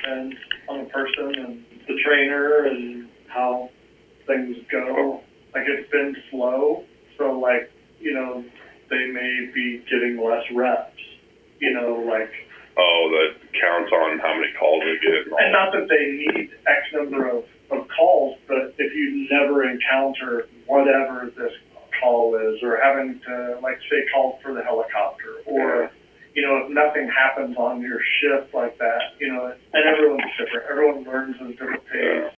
depends on the person and the trainer and how things go. Like, it's been slow, so, like, you know, they may be getting less reps, you know, like. Oh, that counts on how many calls they get. And not that they need X number of calls, but if you never encounter whatever this call is, or having to, like, say, call for the helicopter, or, you know, if nothing happens on your shift like that, you know, and everyone's different. Everyone learns at a different pace.